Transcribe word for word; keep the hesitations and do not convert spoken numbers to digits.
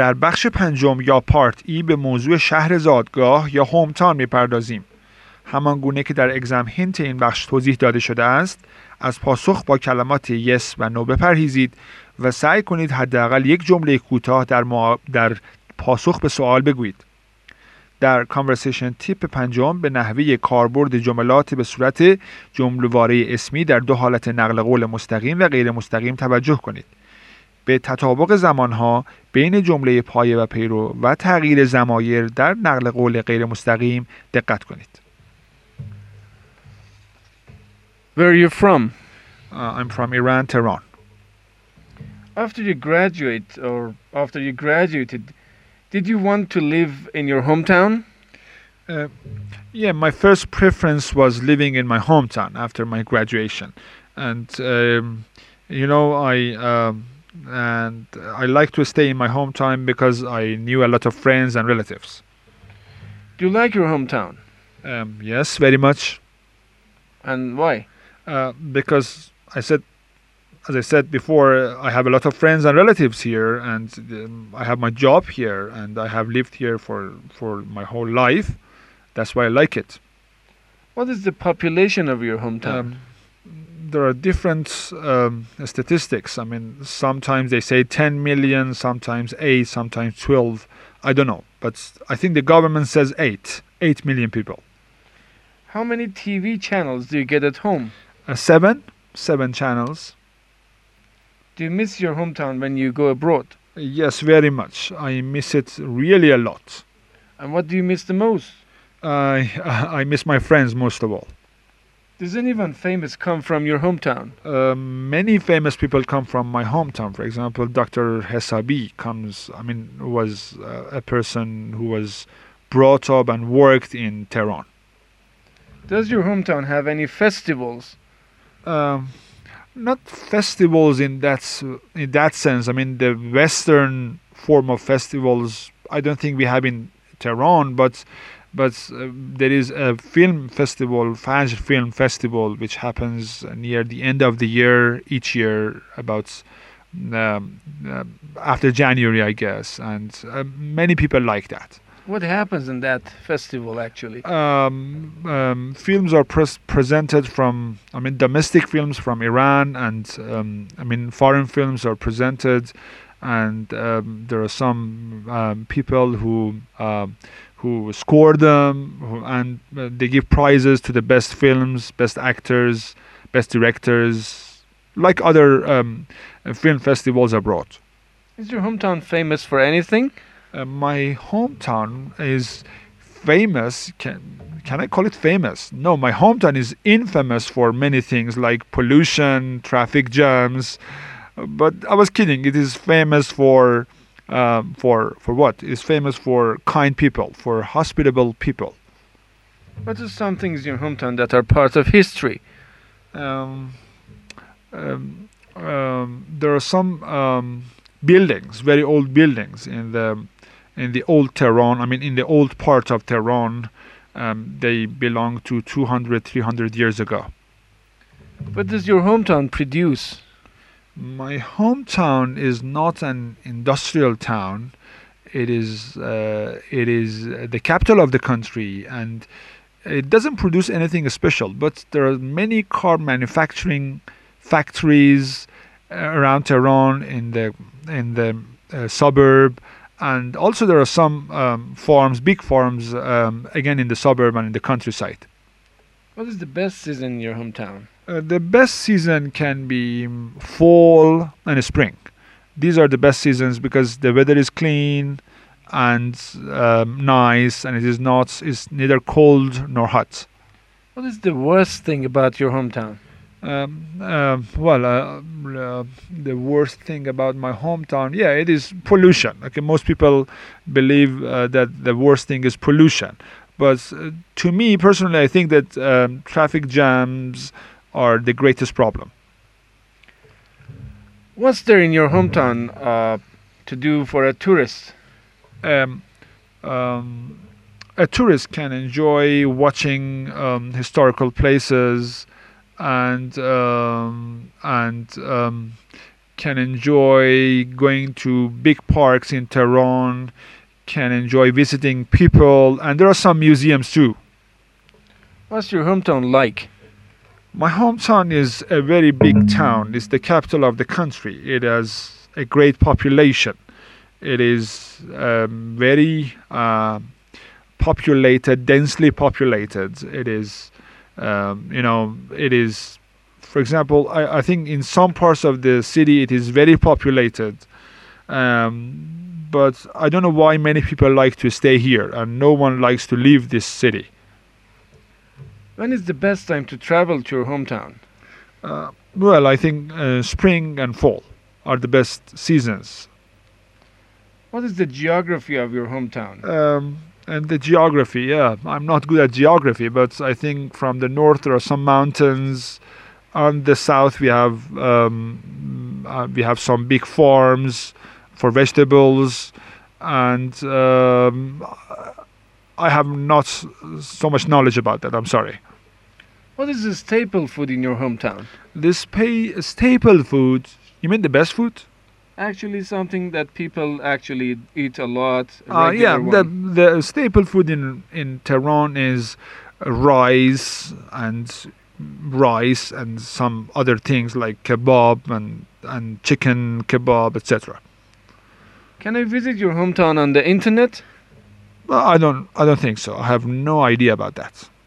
در بخش پنجم یا پارت ای به موضوع شهر زادگاه یا هومتاون میپردازیم. همان گونه که در اگزم هینت این بخش توضیح داده شده است، از پاسخ با کلمات یس و نو بپرهیزید و سعی کنید حداقل یک جمله کوتاه در, مع... در پاسخ به سوال بگویید. در کانورسیشن تیپ پنجم به نحوه کاربرد جملات به صورت جمله‌واره اسمی در دو حالت نقل قول مستقیم و غیر مستقیم توجه کنید. به تطابق زمانها بین جمله پایه و پیرو و تغییر ضمایر در نقل قول غیر مستقیم دقت کنید. Where are you from? Uh, I'm from Iran, Tehran. After you graduate or after you graduated, did you want to live in your hometown? Uh, yeah, my first preference was living in my hometown after my graduation, and um, you know I um, and I like to stay in my hometown because I knew a lot of friends and relatives. Do you like your hometown? Um, yes, very much. And why? Uh, because I said, as I said before, I have a lot of friends and relatives here, and um, I have my job here, and I have lived here for for my whole life. That's why I like it. What is the population of your hometown? Um, there are different um, statistics. I mean, sometimes they say ten million, sometimes eight, sometimes twelve. I don't know, but I think the government says eight, eight million people. How many T V channels do you get at home? Uh, seven, seven channels. Do you miss your hometown when you go abroad? Yes, very much. I miss it really a lot. And what do you miss the most? I I miss my friends most of all. Does anyone famous come from your hometown? Uh, many famous people come from my hometown. For example, Doctor Hesabi comes. I mean, was uh, a person who was brought up and worked in Tehran. Does your hometown have any festivals? Um, not festivals in that s- in that sense. I mean, the Western form of festivals, I don't think we have in Tehran, but but uh, there is a film festival, Fajr Film Festival, which happens near the end of the year each year, about um, uh, after January, I guess, and uh, many people like that. What happens in that festival actually? Um, um, films are pres- presented from, I mean, domestic films from Iran, and um, I mean, foreign films are presented, and um, there are some um, people who um, who score them, who, and uh, they give prizes to the best films, best actors, best directors, like other um, film festivals abroad. Is your hometown famous for anything? Uh, my hometown is famous. Can can I call it famous? No, my hometown is infamous for many things like pollution, traffic jams. Uh, But I was kidding. It is famous for um, for for what? It's famous for kind people, for hospitable people. What are some things in your hometown that are part of history? Um, um, um, there are some um, buildings, very old buildings in the in the old Tehran. I mean, in the old part of Tehran, um, they belong to two hundred, three hundred years ago. What does your hometown produce? My hometown is not an industrial town. It is uh, it is uh, the capital of the country, and it doesn't produce anything special. But there are many car manufacturing factories uh, around Tehran, in the in the uh, suburb, and also there are some um, farms, big farms, um, again in the suburb and in the countryside. What is the best season in your hometown? Uh, the best season can be um, fall and spring. These are the best seasons because the weather is clean and um, nice, and it is not is neither cold nor hot. What is the worst thing about your hometown? Um, um well, uh, uh, the worst thing about my hometown, yeah, it is pollution. Okay, most people believe uh, that the worst thing is pollution, but uh, to me personally, I think that um, traffic jams are the greatest problem. What's there in your hometown uh, to do for a tourist? Um, um, a tourist can enjoy watching um, historical places and um, and um, can enjoy going to big parks in Tehran, can enjoy visiting people, and there are some museums too. What's your hometown like? My hometown is a very big town. It's the capital of the country. It has a great population. It is um, very uh, populated, densely populated. It is, um, you know, it is, for example, I, I think in some parts of the city it is very populated. Um, but I don't know why many people like to stay here and no one likes to leave this city. When is the best time to travel to your hometown? Uh, well, I think uh, spring and fall are the best seasons. What is the geography of your hometown? Um, and the geography, yeah, I'm not good at geography, but I think from the north there are some mountains. On the south we have um, uh, we have some big farms for vegetables, and um, I have not so much knowledge about that. I'm sorry. What is the staple food in your hometown? This pay staple food. You mean the best food? Actually, something that people actually eat a lot. a Uh, yeah, regular the one. the staple food in in Tehran is rice and rice and some other things like kebab and and chicken kebab, et cetera. Can I visit your hometown on the internet? Well, I don't I don't think so. I have no idea about that.